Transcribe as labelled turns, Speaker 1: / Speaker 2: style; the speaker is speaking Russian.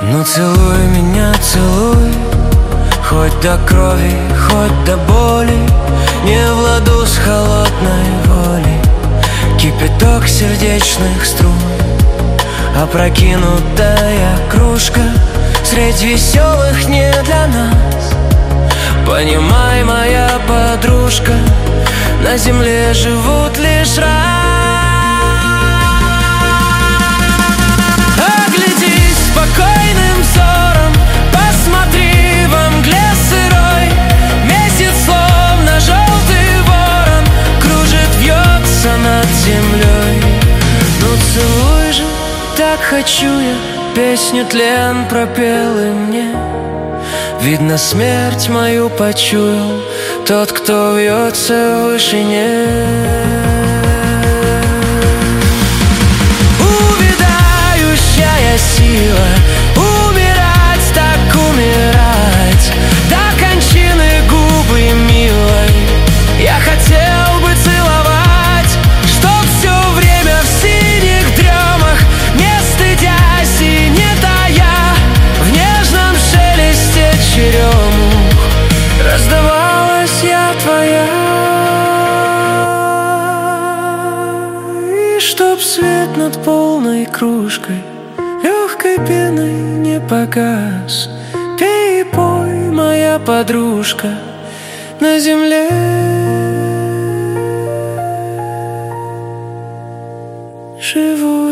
Speaker 1: Ну целуй меня, целуй, хоть до крови, хоть до боли. Не в ладу с холодной волей кипяток сердечных струн. Опрокинутая кружка средь веселых не для нас. Понимай, моя подружка, на земле живут лишь раз. Оглядись спокойным взором, посмотри во мгле сырой. Месяц, словно желтый ворон, кружит, вьется над землей. Ну целуй же, так хочу я, песню тлен пропел и мне. Видно, смерть мою почуял тот, кто вьется в вышине. Увядающая сила, умирать так умирать, до кончины губы милой я хотел бы целовать, чтоб все время в синих дремах, не стыдясь и не тая, в нежном шелесте черемух раздавалась я твоя. И чтоб свет над полной кружкой легкой пеной не погас, пей и пой, моя подружка, на земле живу.